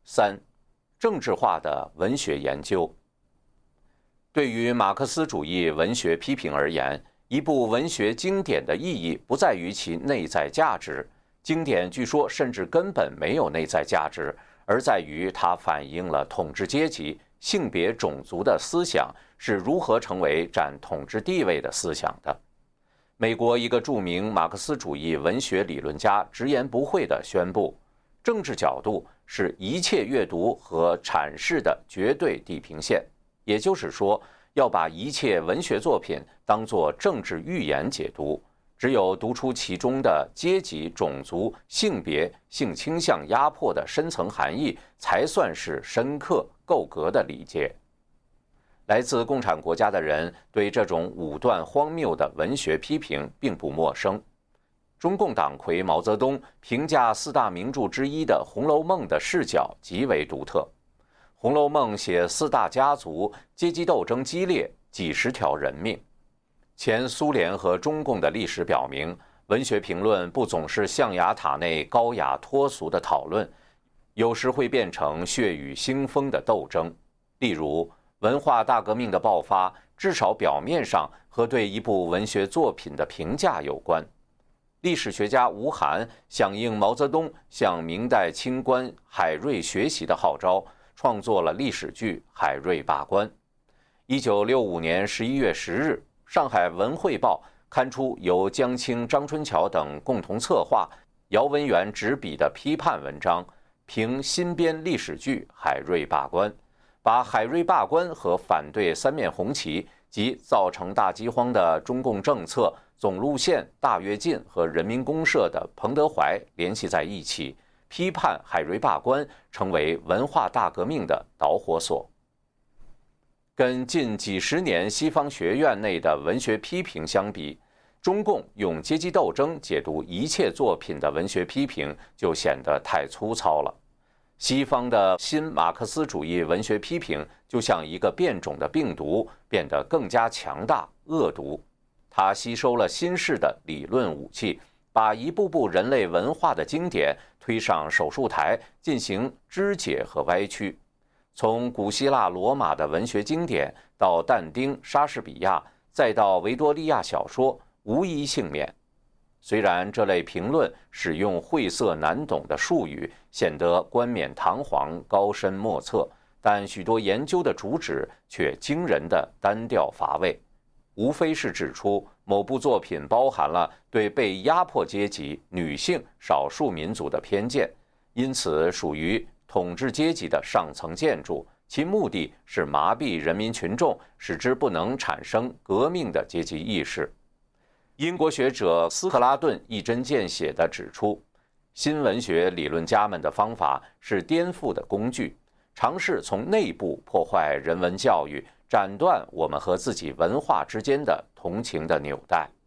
3、政治化的文学研究。对于马克思主义文学批评而言，一部文学经典的意义不在于其内在价值，经典据说甚至根本没有内在价值，而在于它反映了统治阶级、性别、种族的思想是如何成为占统治地位的思想的。美国一个著名马克思主义文学理论家直言不讳地宣布，政治角度是一切阅读和阐释的绝对地平线，也就是说，要把一切文学作品当作政治寓言解读，只有读出其中的阶级、种族、性别、性倾向压迫的深层含义，才算是深刻够格的理解。来自共产国家的人对这种武断荒谬的文学批评并不陌生。中共党魁毛泽东评价4大名著之一的《红楼梦》的视角极为独特。《红楼梦》写4大家族阶级斗争激烈，几十条人命。前苏联和中共的历史表明，文学评论不总是象牙塔内高雅脱俗的讨论，有时会变成血雨腥风的斗争。例如，文化大革命的爆发，至少表面上和对一部文学作品的评价有关。历史学家吴晗响应毛泽东向明代清官海瑞学习的号召，创作了历史剧《海瑞罢官》。1965年11月10日，上海文汇报刊出由江青、张春桥等共同策划、姚文元执笔的批判文章，评新编历史剧《海瑞罢官》，把海瑞罢官和反对三面红旗及造成大饥荒的中共政策、总路线、大跃进和人民公社的彭德怀联系在一起，批判海瑞罢官成为文化大革命的导火索。跟近几十年西方学院内的文学批评相比，中共用阶级斗争解读一切作品的文学批评就显得太粗糙了。西方的新马克思主义文学批评就像一个变种的病毒，变得更加强大、恶毒。它吸收了新式的理论武器，把一部部人类文化的经典推上手术台进行肢解和歪曲。从古希腊罗马的文学经典到但丁、莎士比亚，再到维多利亚小说，无一幸免。虽然这类评论使用晦涩难懂的术语，显得冠冕堂皇、高深莫测，但许多研究的主旨却惊人的单调乏味，无非是指出某部作品包含了对被压迫阶级、女性、少数民族的偏见，因此属于统治阶级的上层建筑，其目的是麻痹人民群众，使之不能产生革命的阶级意识。英国学者斯克拉顿一针见血地指出，新文学理论家们的方法是颠覆的工具，尝试从内部破坏人文教育，斩断我们和自己文化之间的同情的纽带。